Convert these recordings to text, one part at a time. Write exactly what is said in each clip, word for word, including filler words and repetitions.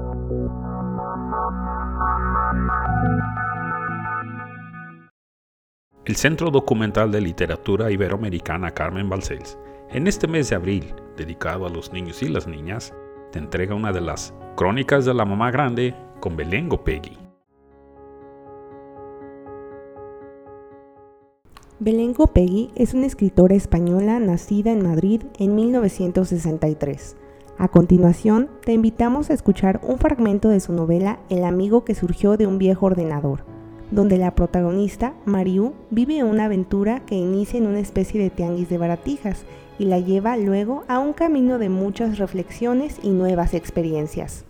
El Centro Documental de Literatura Iberoamericana Carmen Balcells, en este mes de abril, dedicado a los niños y las niñas, te entrega una de las Crónicas de la Mamá Grande con Belén Gopegui. Belén Gopegui es una escritora española nacida en Madrid en mil novecientos sesenta y tres. A continuación, te invitamos a escuchar un fragmento de su novela El amigo que surgió de un viejo ordenador, donde la protagonista, Mariú, vive una aventura que inicia en una especie de tianguis de baratijas y la lleva luego a un camino de muchas reflexiones y nuevas experiencias.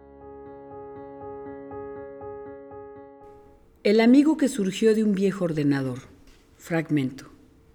El amigo que surgió de un viejo ordenador. Fragmento.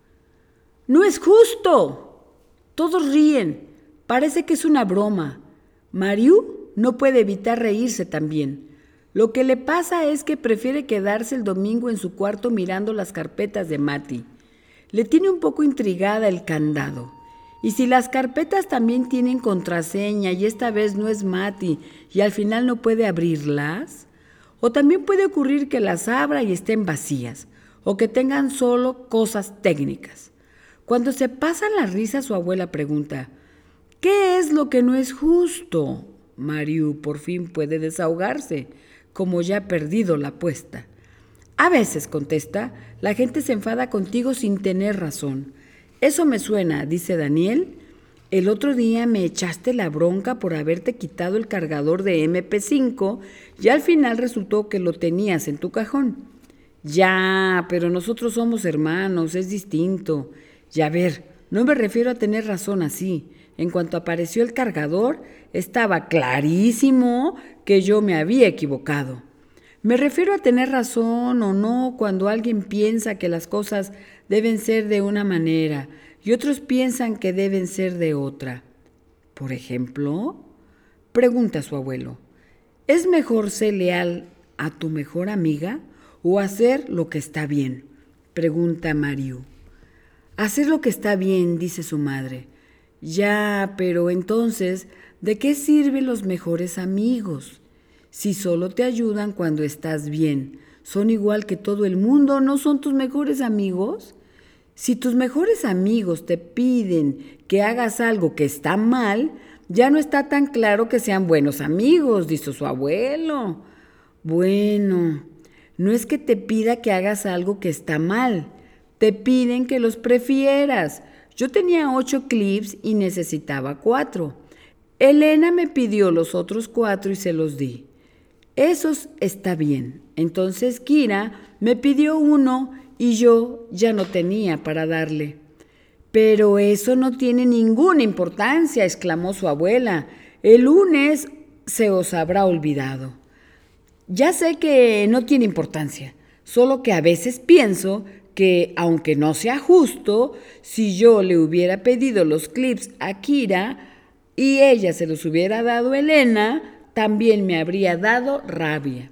¡No es justo! Todos ríen. Parece que es una broma. Mariú no puede evitar reírse también. Lo que le pasa es que prefiere quedarse el domingo en su cuarto mirando las carpetas de Mati. Le tiene un poco intrigada el candado. Y si las carpetas también tienen contraseña y esta vez no es Mati y al final no puede abrirlas, o también puede ocurrir que las abra y estén vacías, o que tengan solo cosas técnicas. Cuando se pasan la risa, su abuela pregunta: ¿qué es lo que no es justo? Mariú por fin puede desahogarse, como ya ha perdido la apuesta. A veces, contesta, la gente se enfada contigo sin tener razón. Eso me suena, dice Daniel. El otro día me echaste la bronca por haberte quitado el cargador de eme pe cinco y al final resultó que lo tenías en tu cajón. Ya, pero nosotros somos hermanos, es distinto. Y a ver, no me refiero a tener razón así. En cuanto apareció el cargador, estaba clarísimo que yo me había equivocado. Me refiero a tener razón o no cuando alguien piensa que las cosas deben ser de una manera y otros piensan que deben ser de otra. Por ejemplo, pregunta su abuelo, ¿es mejor ser leal a tu mejor amiga o hacer lo que está bien? Pregunta Mariú. Hacer lo que está bien, dice su madre. Ya, pero entonces, ¿de qué sirven los mejores amigos? Si solo te ayudan cuando estás bien, ¿son igual que todo el mundo? ¿No son tus mejores amigos? Si tus mejores amigos te piden que hagas algo que está mal, ya no está tan claro que sean buenos amigos, dice su abuelo. Bueno, no es que te pida que hagas algo que está mal, te piden que los prefieras. Yo tenía ocho clips y necesitaba cuatro. Elena me pidió los otros cuatro y se los di. Esos está bien. Entonces Kira me pidió uno y yo ya no tenía para darle. Pero eso no tiene ninguna importancia, exclamó su abuela. El lunes se os habrá olvidado. Ya sé que no tiene importancia, solo que a veces pienso que, aunque no sea justo, si yo le hubiera pedido los clips a Kira y ella se los hubiera dado a Elena, también me habría dado rabia.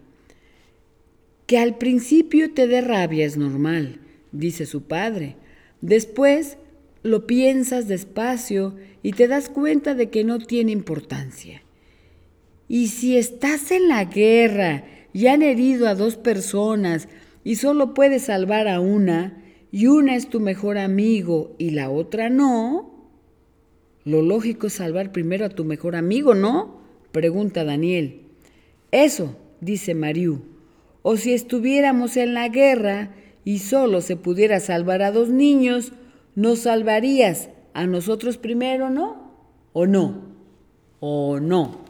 Que al principio te dé rabia es normal, dice su padre. Después lo piensas despacio y te das cuenta de que no tiene importancia. Y si estás en la guerra y han herido a dos personas y solo puedes salvar a una, y una es tu mejor amigo y la otra no, lo lógico es salvar primero a tu mejor amigo, ¿no? Pregunta Daniel. Eso, dice Mariú. O si estuviéramos en la guerra y solo se pudiera salvar a dos niños, ¿nos salvarías a nosotros primero, no? ¿O no? ¿O no?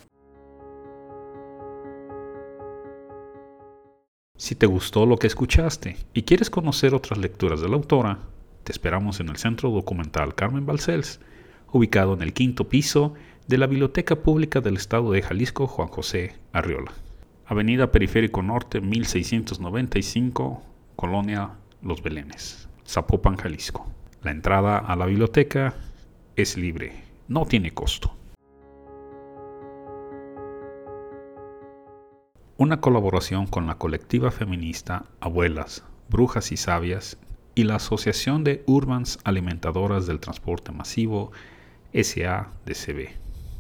Si te gustó lo que escuchaste y quieres conocer otras lecturas de la autora, te esperamos en el Centro Documental Carmen Balcells, ubicado en el quinto piso de la Biblioteca Pública del Estado de Jalisco Juan José Arriola. Avenida Periférico Norte mil seiscientos noventa y cinco, Colonia Los Belenes, Zapopan, Jalisco. La entrada a la biblioteca es libre, no tiene costo. Una colaboración con la colectiva feminista Abuelas, Brujas y Sabias y la Asociación de Urbans Alimentadoras del Transporte Masivo S A D C B.